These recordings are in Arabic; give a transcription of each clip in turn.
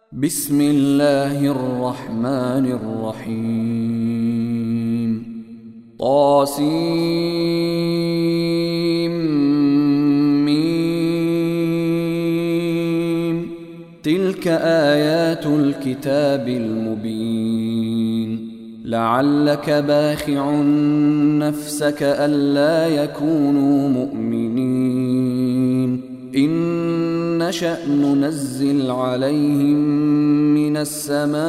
بسم الله الرحمن الرحيم طاسيم تلك آيات الكتاب المبين لعلك باخع نفسك ألا يكونوا مؤمنين إن نشأ ننزل عليهم من السماء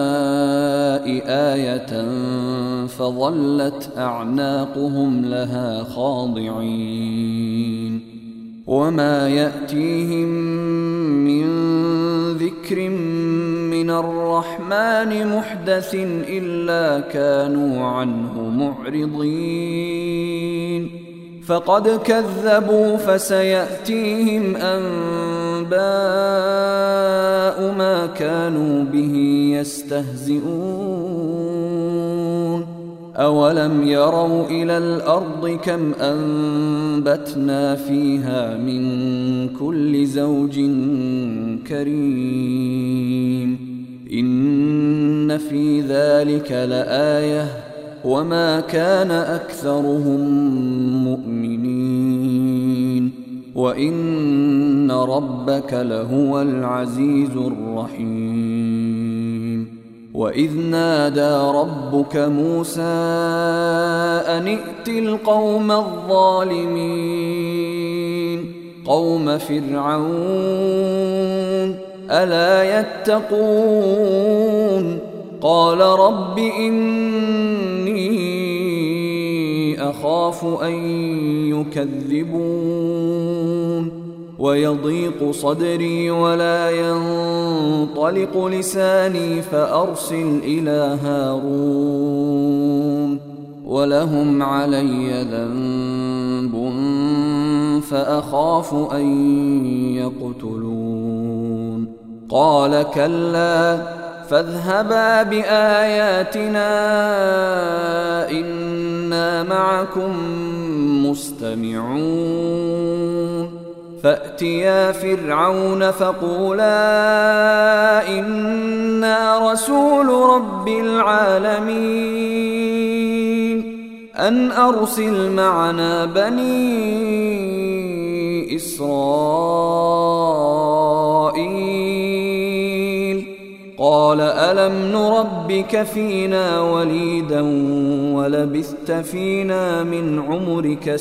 آية فظلت أعناقهم لها خاضعين وما يأتيهم من ذكر من الرحمن محدث إلا كانوا عنه معرضين فقد كذبوا فسيأتيهم أنباء ما كانوا به يستهزئون أولم يروا إلى الأرض كم أنبتنا فيها من كل زوج كريم إن في ذلك لآية وما كان أكثرهم مؤمنين وإن ربك لهو العزيز الرحيم وإذ نادى ربك موسى أن ائت القوم الظالمين قوم فرعون ألا يتقون قال رب إني أخاف أن يكذبون ويضيق صدري ولا ينطلق لساني فأرسل إلى هارون ولهم علي ذنب فأخاف أن يقتلون قال كلا فاذهبا بآياتنا إنا معكم مستمعون فأتيا فرعون فقولا إنا رسول رب العالمين أن أرسل معنا بني إسرائيل قال ألم نربك فينا وليدا ولبثت فينا من عمرك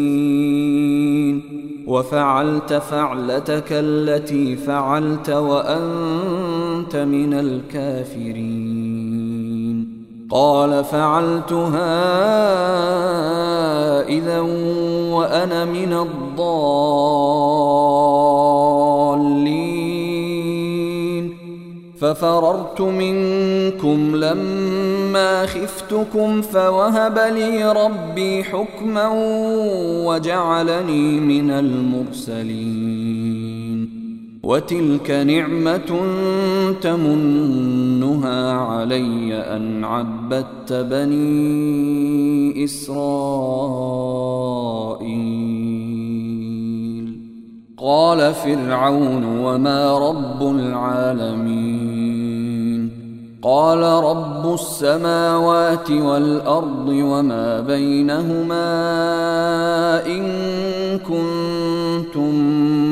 سنين وفعلت فعلتك التي فعلت وأنت من الكافرين قال فعلتها إذا وأنا من الضالين ففررت منكم لما خفتكم فوهب لي ربي حكما وجعلني من المرسلين وتلك نعمة تمنها علي أن عبدت بني إسرائيل قال فرعون وما رب العالمين قال رب السماوات والأرض وما بينهما إن كنتم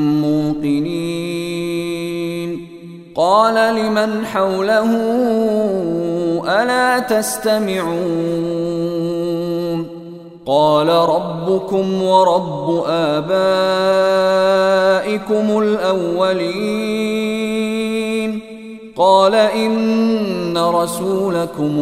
موقنين قال لمن حوله ألا تستمعون قال ربكم ورب آبائكم الأولين قال إن رسولكم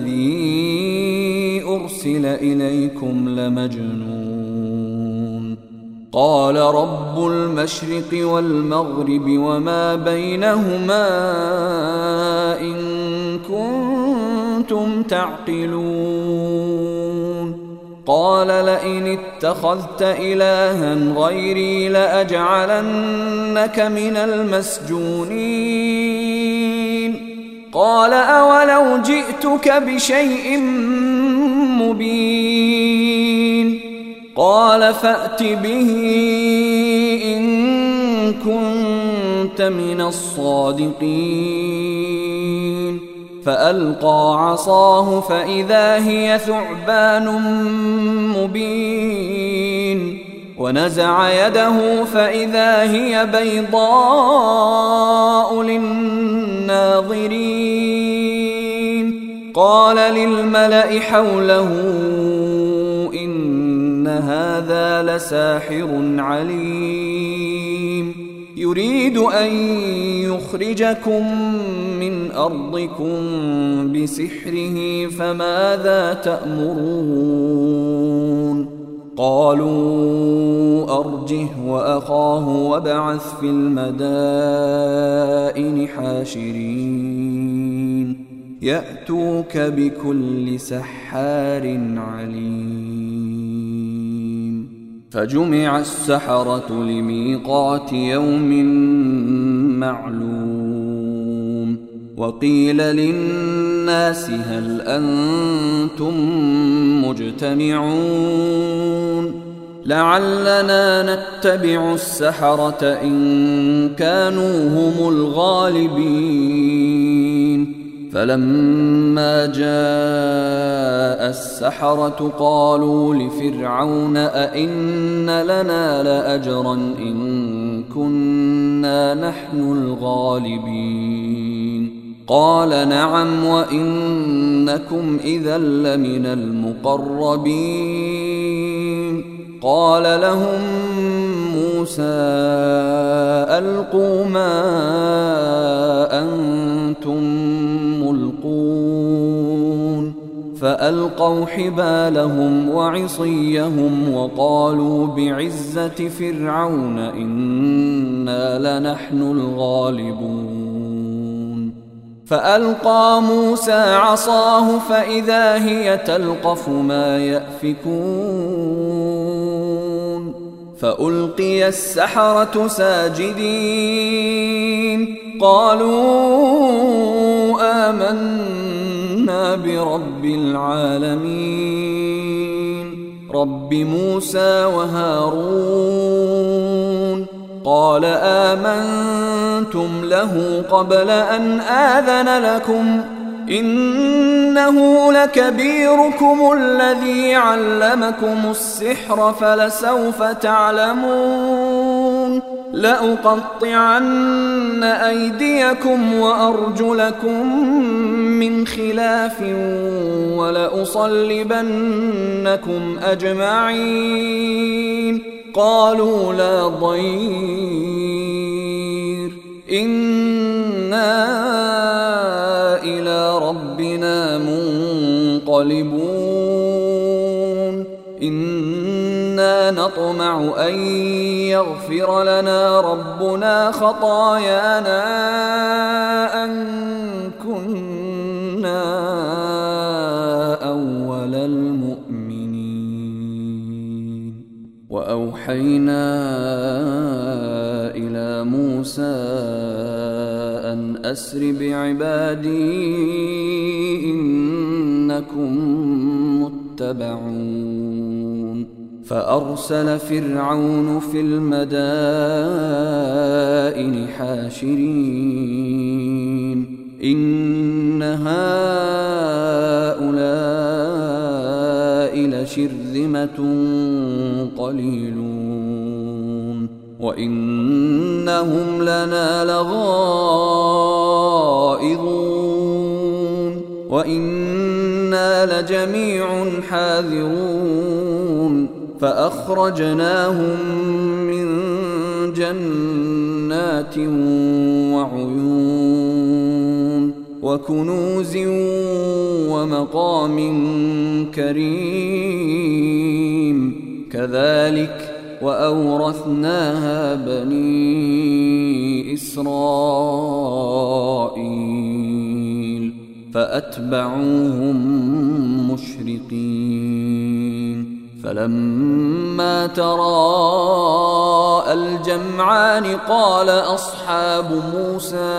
الذي أرسل إليكم لمجنون قال رب المشرق والمغرب وما بينهما إن كنتم تعقلون قال لئن اتخذت إلها غيري لأجعلنك من المسجونين قال أولو جئتك بشيء مبين قال فأت به إن كنت كنت من الصادقين فألقى عصاه فإذا هي ثعبان مبين ونزع يده فإذا هي بيضاء للناظرين قال للملأ حوله إن هذا لساحر عليم يريد أن يخرجكم من أرضكم بسحره فماذا تأمرون قالوا أرجه وأخاه وابعث في المدائن حاشرين يأتوك بكل سحار عليم فجمع السحرة لميقات يوم معلوم وقيل للناس هل أنتم مجتمعون لعلنا نتبع السحرة إن كانوا هم الغالبين فلما جاء السحرة قالوا لفرعون أئن لنا لأجرا إن كنا نحن الغالبين قال نعم وإنكم إذا لمن المقربين قال لهم موسى ألقوا ما أنتم ملقون فألقوا حبالهم وعصيهم وقالوا بعزة فرعون إنا لنحن الغالبون فألقى موسى عصاه فإذا هي تلقف ما يأفكون فألقي السحرة ساجدين قالوا آمنا برب العالمين رب موسى وهارون قال آمنتم له قبل أن آذن لكم إنه لكبيركم الذي علمكم السحر فلسوف تعلمون لأقطعن أيديكم وأرجلكم من خلاف ولأصلبنكم أجمعين قالوا لا ضير إنا إلى ربنا منقلبون إنا نطمع أن يغفر لنا ربنا خطايانا أن كنا أول المؤمنين وأوحينا إلى موسى أن أسر بعبادي إنكم متبعون فأرسل فرعون في المدائن حاشرين إن هؤلاء لشرذمة قليلون وإنهم لنا لغائظون وإنا لجميع حاذرون فأخرجناهم من جنات وعيون وكنوز ومقام كريم كذلك وأورثناها بني إسرائيل فأتبعوهم مشرقين فلما تراءى الجمعان قال أصحاب موسى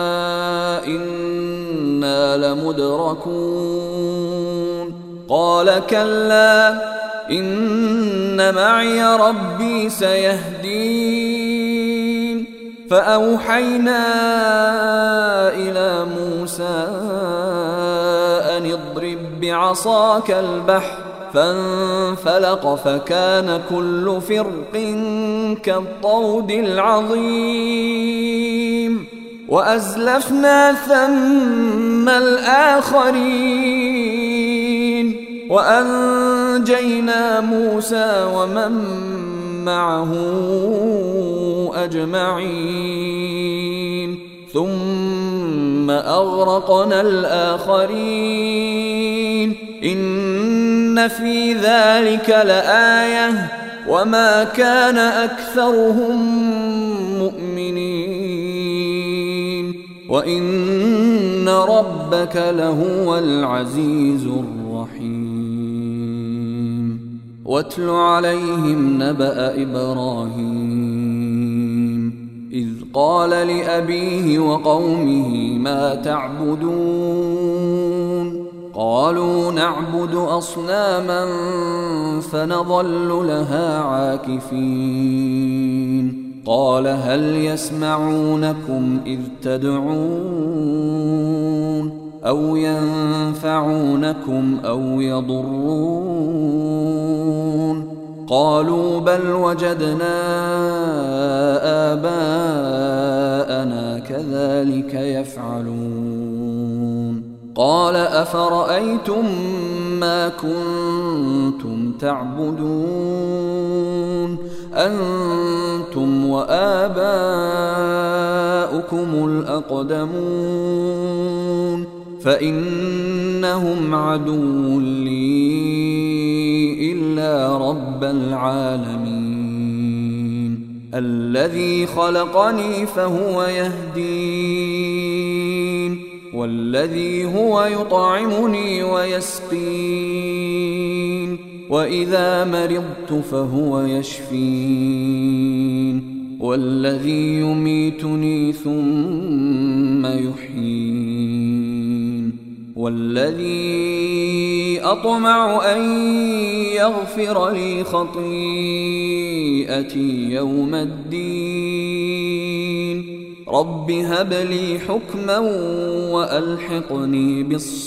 إنا لمدركون قال كلا إن معي ربي سيهدين فأوحينا إلى موسى أن اضرب بعصاك البحر فانفلق فكان كل فرق كالطود العظيم وأزلفنا ثم الآخرين وأنجينا موسى ومن معه أجمعين ثم أغرقنا الآخرين إن في ذلك لآية وما كان أكثرهم مؤمنين وإن ربك لهو العزيز الرحيم واتل عليهم نبأ إبراهيم إذ قال لأبيه وقومه ما تعبدون قالوا نعبد أصناما فنظل لها عاكفين قال هل يسمعونكم إذ تدعون أو ينفعونكم أو يضرون قالوا بل وجدنا آباءنا كذلك يفعلون قال أفرأيتم ما كنتم تعبدون أنتم وآباؤكم الأقدمون فإنهم عدو لي إلا رب العالمين الذي خلقني فهو يهدين والذي هو يطعمني ويسقين وإذا مرضت فهو يشفين والذي يميتني ثم يحيين والذي أطمع أن يغفر لي خطيئتي يوم الدين رب هب لي حكما وألحقني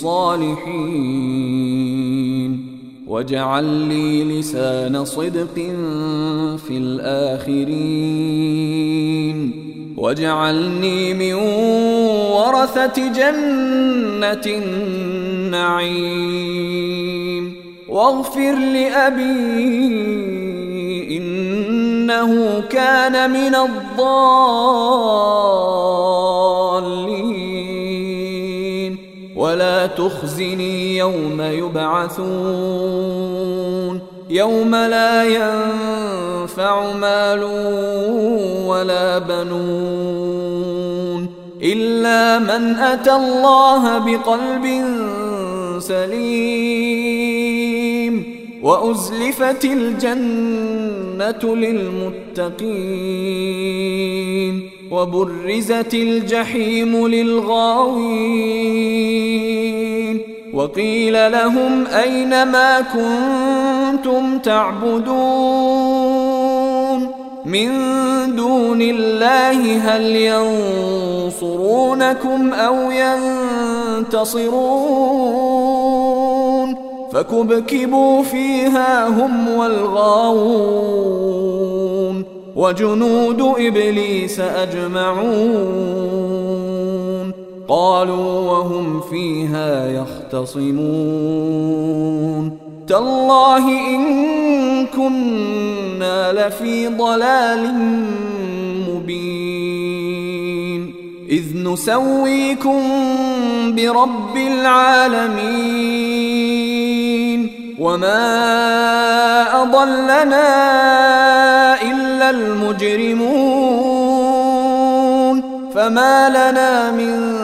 بالصالحين واجعل لي لسان صدق في الآخرين واجعلني من ورثة جنة النعيم واغفر لأبي إنه كان من الضالين ولا تخزني يوم يبعثون يوم لا ينفع مال ولا بنون إلا من أتى الله بقلب سليم وأزلفت الجنة للمتقين وبرزت الجحيم للغاوين وقيل لهم أين ما كنتم تعبدون من دون الله هل ينصرونكم أو ينتصرون فكبكبوا فيها هم والغاوون وجنود إبليس أجمعون قالوا وهم فيها يختصمون تالله إن كنا لفي ضلال مبين إذ نسويكم برب العالمين وما أضلنا إلا المجرمون فما لنا من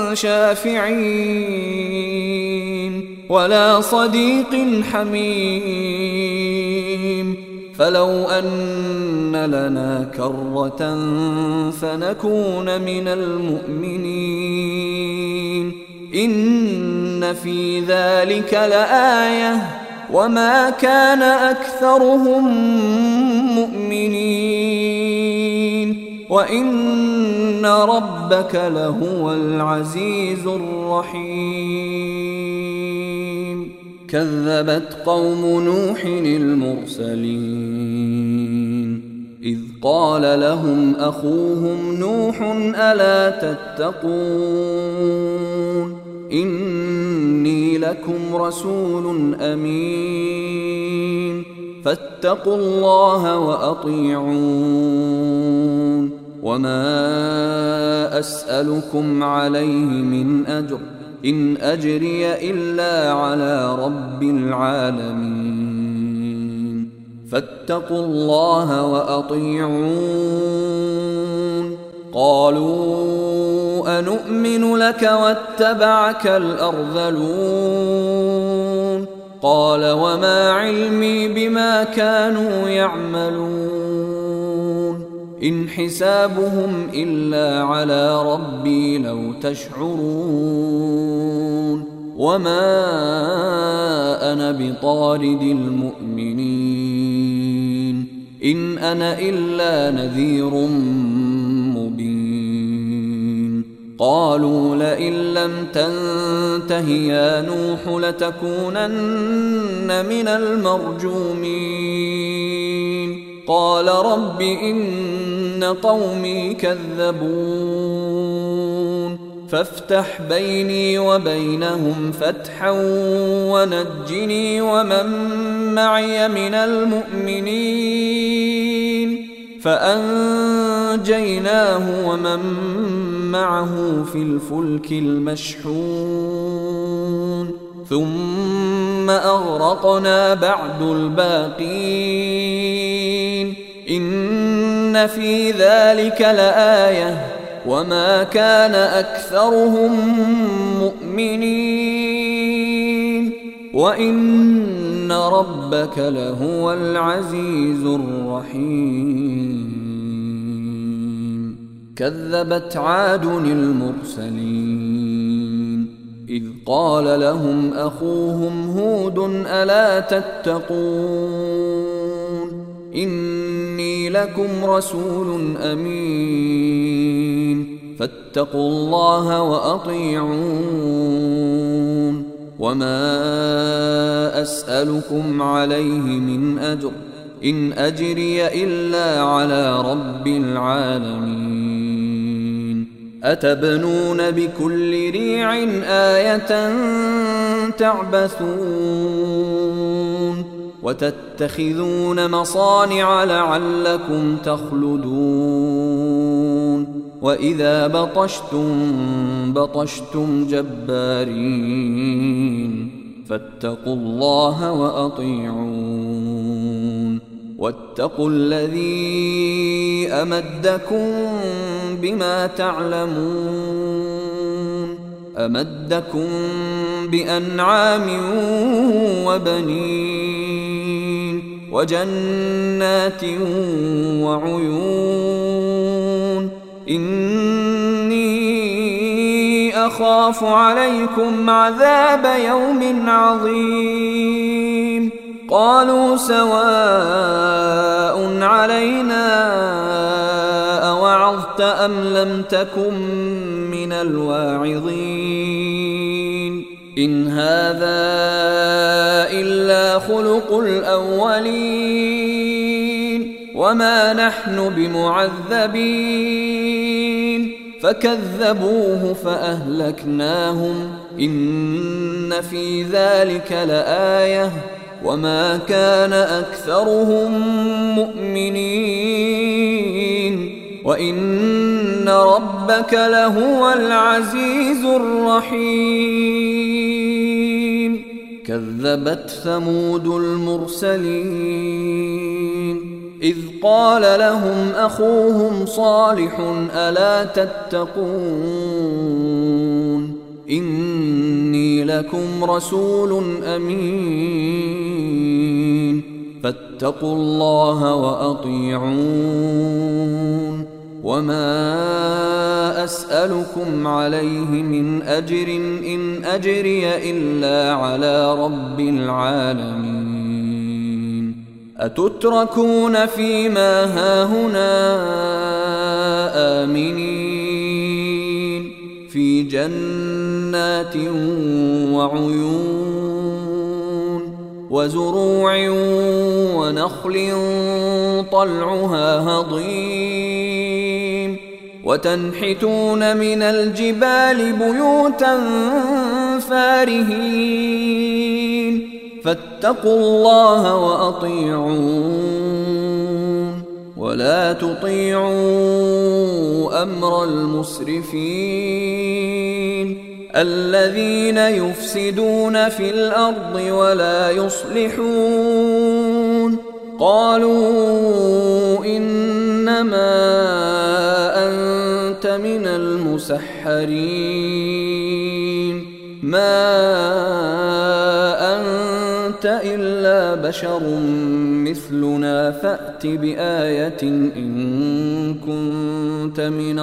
شافعين ولا صديق حميم فلو أن لنا كرة فنكون من المؤمنين إن في ذلك لآية وما كان أكثرهم مؤمنين وإن ربك لهو العزيز الرحيم كذبت قوم نوح المرسلين إذ قال لهم أخوهم نوح ألا تتقون إني لكم رسول أمين فاتقوا الله وأطيعون وما أسألكم عليه من أجر إن أجري إلا على رب العالمين فاتقوا الله وأطيعون قالوا أنؤمن لك واتبعك الأرذلون قال وما علمي بما كانوا يعملون إن حسابهم إلا على ربي لو تشعرون وما أنا بطارد المؤمنين إن أنا إلا نذير مبين قالوا لئن لم تنته يا نوح لتكونن من المرجومين قال رب إن قومي كذبون فافتح بيني وبينهم فتحا ونجني ومن معي من المؤمنين فأنجيناه ومن معه في الفلك المشحون ثم أغرقنا بعد الباقين إن في ذلك لآية وما كان أكثرهم مؤمنين وإن ربك لهو العزيز الرحيم كذبت عاد المرسلين إذ قال لهم أخوهم هود ألا تتقون إني لكم رسول أمين فاتقوا الله وأطيعون وما أسألكم عليه من أجر إن أجري إلا على رب العالمين أتبنون بكل ريع آية تعبثون وتتخذون مصانع لعلكم تخلدون وإذا بطشتم جبارين فاتقوا الله وأطيعون واتقوا الذي أمدكم بما تعلمون أمدكم بأنعام وبنين وجنات وعيون إني أخاف عليكم عذاب يوم عظيم قالوا سواء علينا أوعظت أم لم تكن من الواعظين إن هذا إلا خلق الأولين وما نحن بمعذبين فكذبوه فأهلكناهم إن في ذلك لآية وما كان أكثرهم مؤمنين وإن ربك لهو العزيز الرحيم كذبت ثمود المرسلين إذ قال لهم أخوهم صالح ألا تتقون إني لكم رسول أمين فاتقوا الله وأطيعون وما أسألكم عليه من أجر إن أجري إلا على رب العالمين أتتركون فيما هاهنا آمنين في جنات وعيون وزروع ونخل طلعها هضيم وتنحتون من الجبال بيوتا فارهين فاتقوا الله وأطيعون ولا تطيعوا أمر المسرفين الذين يفسدون في الأرض ولا يصلحون قالوا إنما أنت من المسحرين ما أنت إلا بشر مثلنا فأت بآية إن كنت من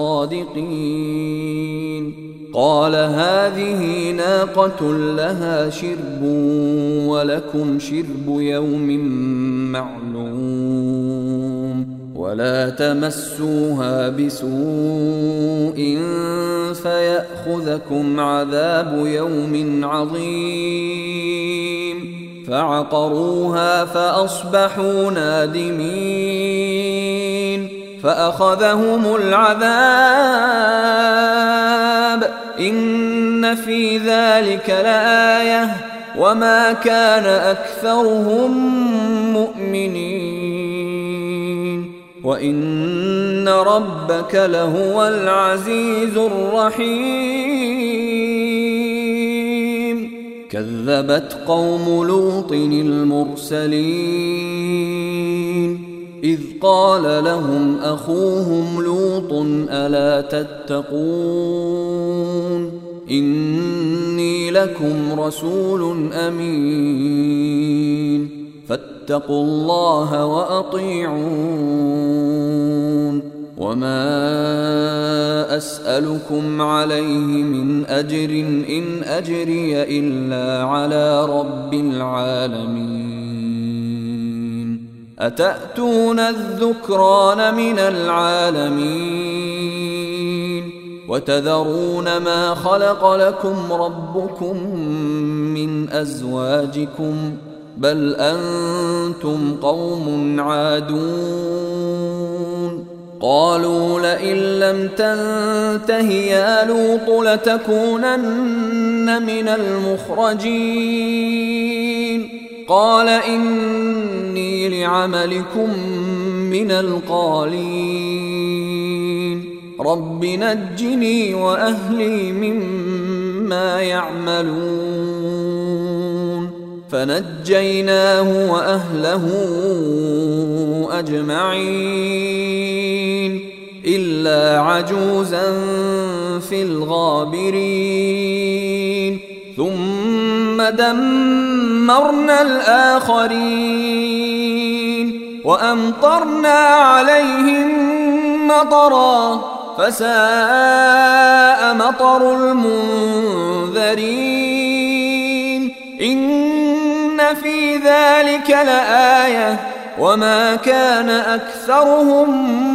الصادقين قال هذه ناقة لها شرب ولكم شرب يوم معلوم ولا تمسوها بسوء فيأخذكم عذاب يوم عظيم فعقروها فأصبحوا نادمين فأخذهم العذاب إن في ذلك لآية وما كان أكثرهم مؤمنين وإن ربك لهو العزيز الرحيم كذبت قوم لوط المرسلين إذ قال لهم أخوهم لوط ألا تتقون إني لكم رسول أمين فاتقوا الله وأطيعون وما أسألكم عليه من أجر إن أجري إلا على رب العالمين أتأتون الذكران من العالمين وتذرون ما خلق لكم ربكم من أزواجكم بل أنتم قوم عادون قالوا لئن لم تنته يا لوط لتكونن من المخرجين قال إني لعملكم من القالين رب نجني وأهلي مما يعملون فنجيناه وأهله أجمعين إلا عجوزا في الغابرين ثم دمرنا الآخرين وأمطرنا عليهم مطرا فساء مطر المنذرين إن في ذلك لآية وما كان أكثرهم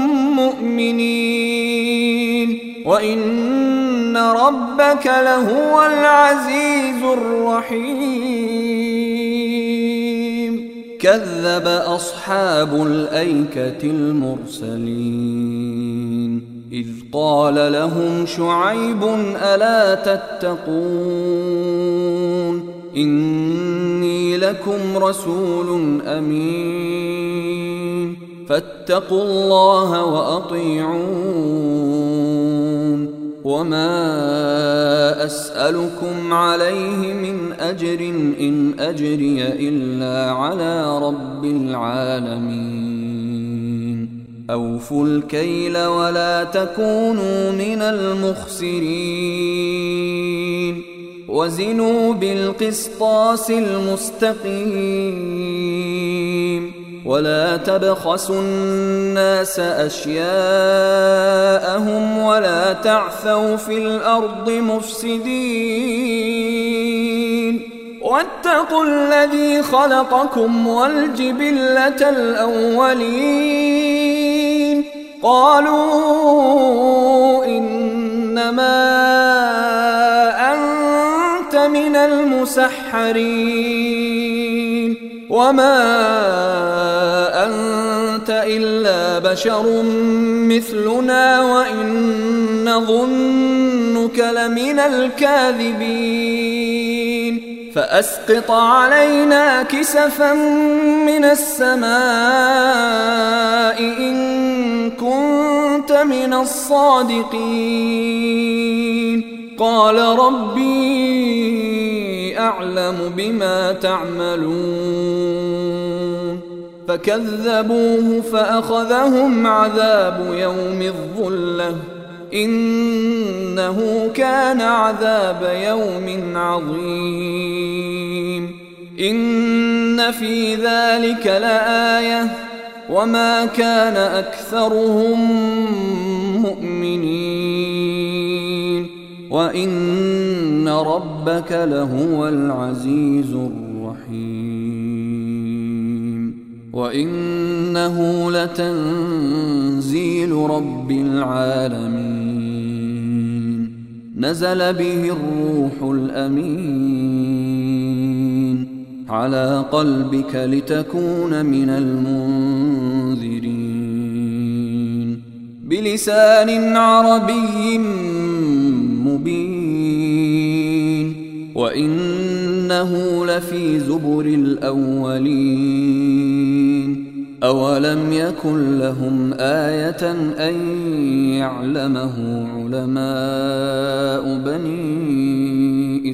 مؤمنين وإن ربك لهو العزيز الرحيم كذب أصحاب الأيكة المرسلين إذ قال لهم شعيب ألا تتقون إني لكم رسول أمين فاتقوا الله وأطيعون وما أسألكم عليه من أجر إن أجري إلا على رب العالمين أوفوا الكيل ولا تكونوا من المخسرين وزنوا بالقسطاس المستقيم ولا تبخسوا الناس أشياءهم ولا تعثوا في الأرض مفسدين واتقوا الذي خلقكم والجبلة الأولين قالوا إنما أنت من المسحرين وما أنت إلا بشر مثلنا وإن نظنك لمن الكاذبين فأسقط علينا كسفا من السماء إن كنت من الصادقين قال ربي أعلم بما تعملون فكذبوه فأخذهم عذاب يوم الظلة إنه كان عذاب يوم عظيم إن في ذلك لآية وما كان أكثرهم مؤمنين وإن ربك لهو العزيز الرحيم وإنه لتنزيل رب العالمين نزل به الروح الأمين على قلبك لتكون من المنذرين بلسان عربي مبين وإنه لفي زبر الأولين أولم يكن لهم آية أن يعلمه علماء بني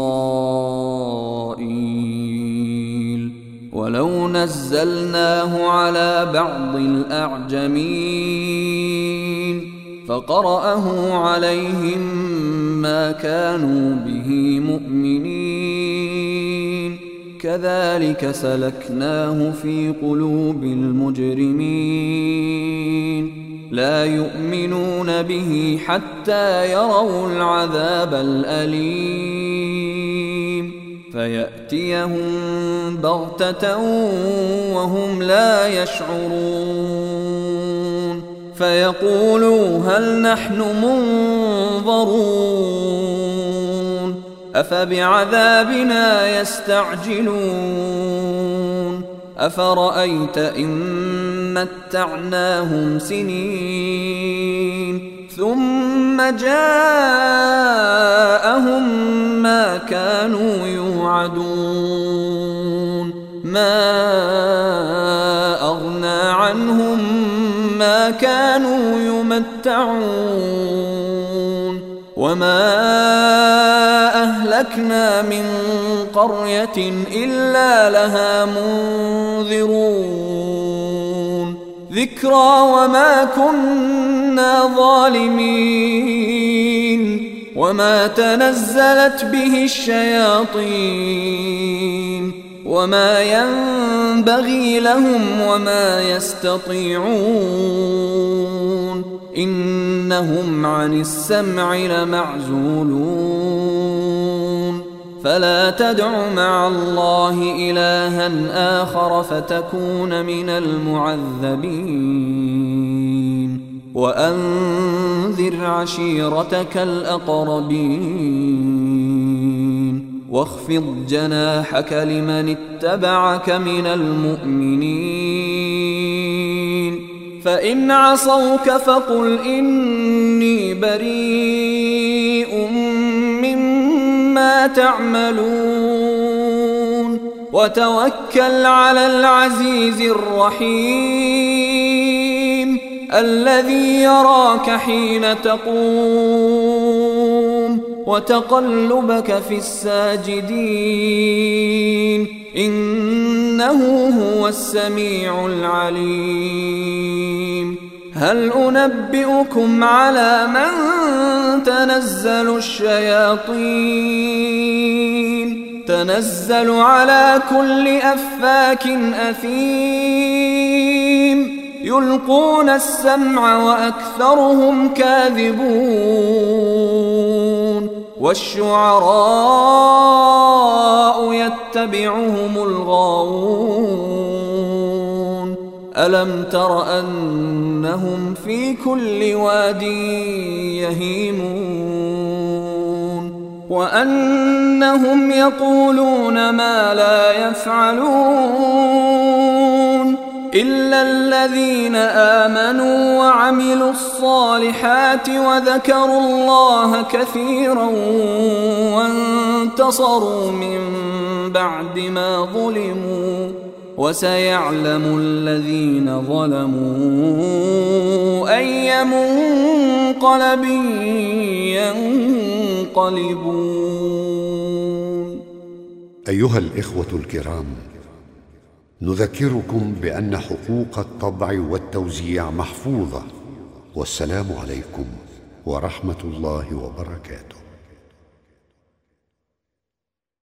إسرائيل ولو نزلناه على بعض الأعجمين فقرأه عليهم ما كانوا به مؤمنين كذلك سلكناه في قلوب المجرمين لا يؤمنون به حتى يروا العذاب الأليم فيأتيهم بغتة وهم لا يشعرون فيقولوا هل نحن منظرون أفبعذابنا يستعجلون أفرأيت إن متعناهم سنين ثم جاءهم ما كانوا يوعدون ما أغنى عنهم ما كانوا يمتعون وما أهلكنا من قرية إلا لها منذرون ذكرى وما كنا ظالمين وما تنزلت به الشياطين وما ينبغي لهم وما يستطيعون إنهم عن السمع لمعزولون فلا تدع مع الله إلها آخر فتكون من المعذبين وأنذر عشيرتك الأقربين واخفض جناحك لمن اتبعك من المؤمنين فإن عصوك فقل إني بريء مما تعملون وتوكل على العزيز الرحيم الذي يراك حين تقوم وتقلبك في الساجدين إنه هو السميع العليم هل أنبئكم على من تنزل الشياطين تنزل على كل أفاك أثيم يلقون السمع وأكثرهم كاذبون والشعراء يتبعهم الغاوون ألم تر أنهم في كل واد يهيمون وأنهم يقولون ما لا يفعلون إلا الذين آمنوا وعملوا الصالحات وذكروا الله كثيرا وانتصروا من بعد ما ظلموا وسيعلم الذين ظلموا أي منقلب ينقلبون. أيها الإخوة الكرام، نذكركم بأن حقوق الطبع والتوزيع محفوظة، والسلام عليكم ورحمة الله وبركاته.